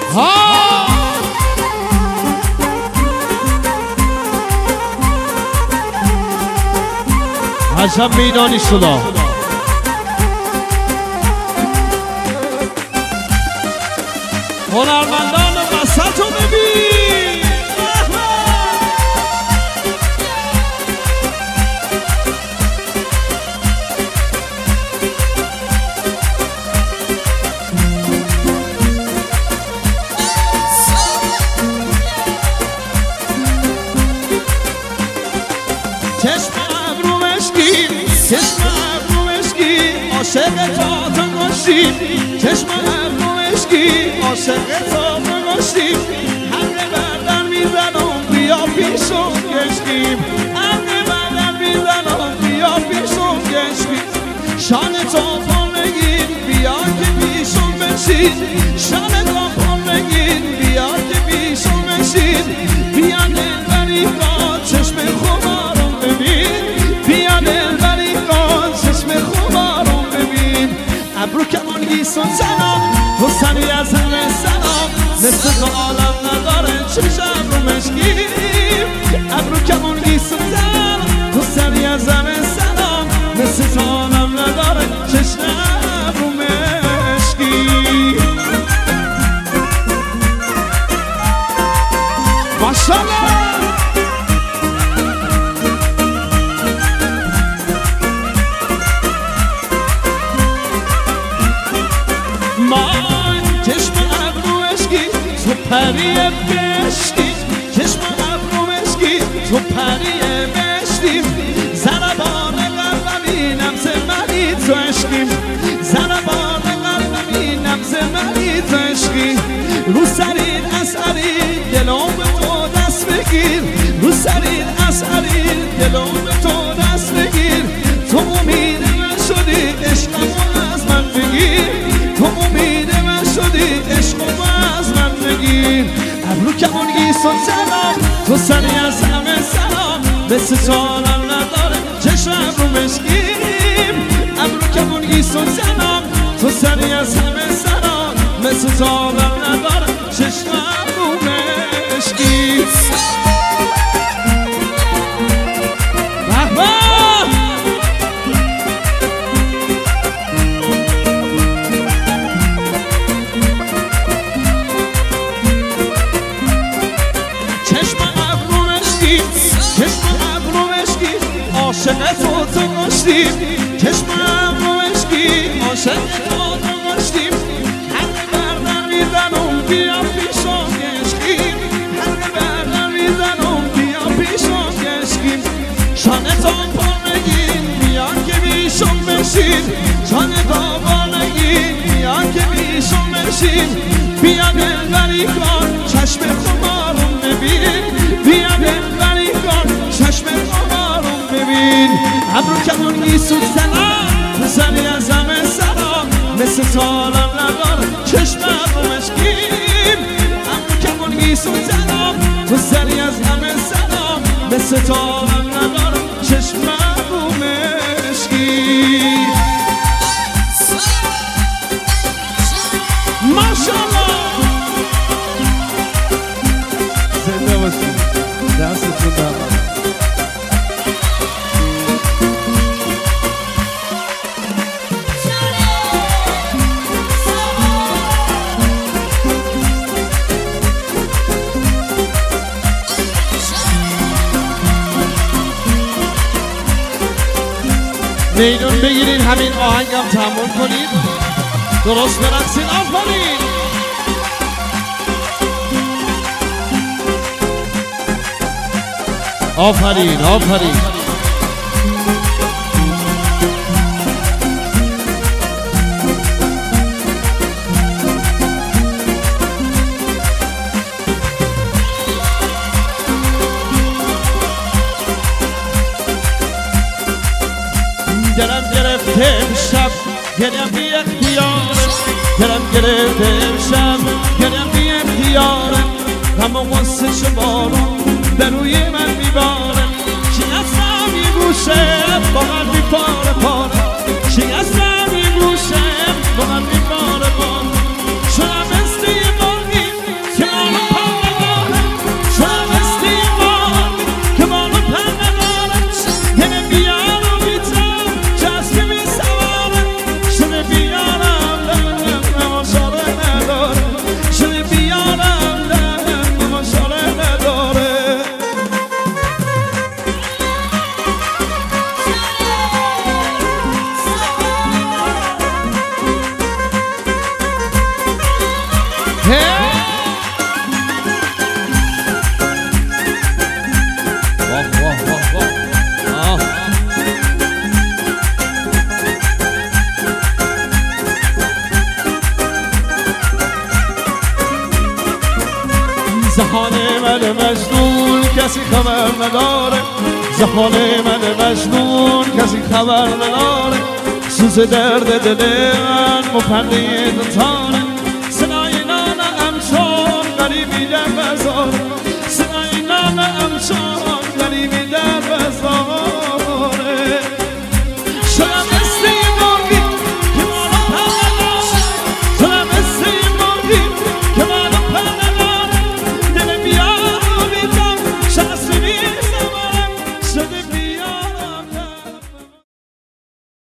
عجب میدانی شده هنرمندان وسط رو ببین عاشق تا نگاشتیم چشم رو مشکی عاشق تا نگاشتیم حق بردن میزنم بیا پیشم گشتیم حق بردن میزنم بیا پیشم گشتیم شان تا پان بگیر بیا که پیشم بشید شان تا پان بگیر بیا که پیشم بشید بیا دلبری کن چشم خمارم ببین بیا دلبری کن چشم خمارم ابرو کمان گیسون زنم تو سری از همه سلام مثل تو عالم نداره چشم رو مشکیم ابرو کمان گیسون زنم تو سری از همه سلام مثل تو عالم نداره چشم رو مشکیم ماشالله پری بشتی چشم ابرو مشکی تو پری بشتی زربان قلبمی نمز منی تو عشقیم زربان قلبمی نمز منی تو عشقی رو سرین اثری دلم به تو دست بگیر رو سرین اثری دلم به تو دست بگیر تو امید من شدی عشقمو از من بگیر تو امید من شدی عشقمو از من بگیر ابرو کمان گیسون زنم تو سری از همه سلام مثل تو عالم نداره چشم ابرو مشکیم ابرو کمان گیسون زنم تو سری از همه سلام مثل تو عالم نداره چشم ابرو مشکیم عاشق تو داشتیم چشم ابرو مشکی عاشق تو داشتیم حق بردن میزنم بیا پیشم گشکیم حق بردن میزنم بیا پیشم گشکیم شان تا پانگین بیا که بیشم بشین شان تا پانگین بیا که بیشم بشین بیا دلبری کن چشم خمارم ببین بیا دلبری کن چشم خمارم ببین ابرو کمان گیسون زنم زنی از همه سلام مثل تو عالم نداره چشم ابرو مشکیم ابرو کمان گیسون زنم تو زنی از همه سلام مثل تو عالم نداره چشم ابرو مشکیم ماشالله زنده باشید دستتون دارم میدون بگیرین همین آهنگم تحمل کنید درست برقصین آفرین آفرین دلم گرفته امشب گریم بی اختیارم دلم گرفته امشب گریم بی اختیارم اما واسه شمارم به روی من میبارم شکستم یه گوشم با من میپاره پاره شکستم یه گوشم با من میپاره پاره شدم مثل یه مرغی زحان من مجنون کسی خبر نداره زحان من مجنون کسی خبر نداره سوز درد دل من مپنده دتاره